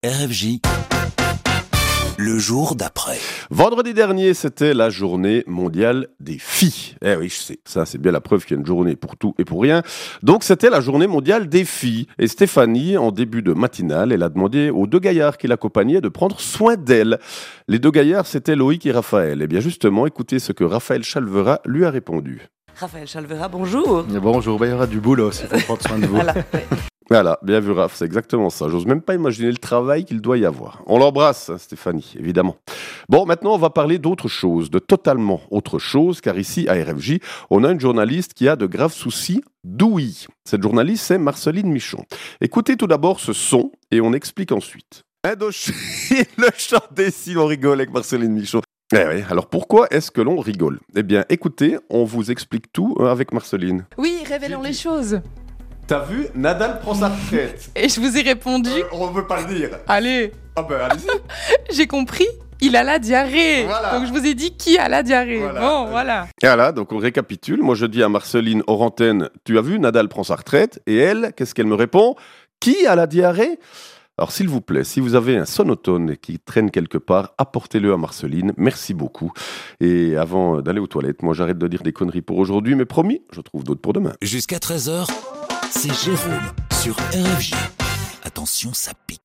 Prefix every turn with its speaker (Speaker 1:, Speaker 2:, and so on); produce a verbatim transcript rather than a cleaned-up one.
Speaker 1: R F J, le jour d'après.
Speaker 2: Vendredi dernier, c'était la journée mondiale des filles. Eh oui, je sais, ça c'est bien la preuve qu'il y a une journée pour tout et pour rien. Donc c'était la journée mondiale des filles. Et Stéphanie, en début de matinale, elle a demandé aux deux gaillards qui l'accompagnaient de prendre soin d'elle. Les deux gaillards, c'était Loïc et Raphaël. Et bien justement, écoutez ce que Raphaël Chalvera lui a répondu.
Speaker 3: Raphaël Chalvera, bonjour.
Speaker 4: Bonjour, bah, il y aura du boulot s'il faut prendre soin de vous.
Speaker 3: Voilà, ouais.
Speaker 2: Voilà, bien vu Raph, c'est exactement ça. J'ose même pas imaginer le travail qu'il doit y avoir. On l'embrasse, hein, Stéphanie, évidemment. Bon, maintenant on va parler d'autre chose, de totalement autre chose, car ici à R F J, on a une journaliste qui a de graves soucis d'ouïe. Cette journaliste, c'est Marceline Michon. Écoutez tout d'abord ce son et on explique ensuite. Indochine, le chant des cils, on rigole avec Marceline Michon. Eh oui, alors pourquoi est-ce que l'on rigole ? Eh bien, écoutez, on vous explique tout avec Marceline.
Speaker 5: Oui, révélons les choses.
Speaker 2: T'as vu, Nadal prend sa retraite.
Speaker 5: Et je vous ai répondu.
Speaker 2: Euh, on ne veut pas le dire.
Speaker 5: Allez,
Speaker 2: Ah ben, allez-y.
Speaker 5: j'ai compris. Il a la diarrhée.
Speaker 2: Voilà.
Speaker 5: Donc je vous ai dit qui a la diarrhée.
Speaker 2: Voilà.
Speaker 5: Bon, voilà.
Speaker 2: Voilà, donc on récapitule. Moi, je dis à Marceline hors antenne, tu as vu, Nadal prend sa retraite. Et elle, qu'est-ce qu'elle me répond ? Qui a la diarrhée ? Alors, s'il vous plaît, si vous avez un sonotone qui traîne quelque part, apportez-le à Marceline. Merci beaucoup. Et avant d'aller aux toilettes, moi, j'arrête de dire des conneries pour aujourd'hui, mais promis, je trouve d'autres pour demain.
Speaker 1: Jusqu'à treize heures, c'est Jérôme sur R F J. Attention, ça pique.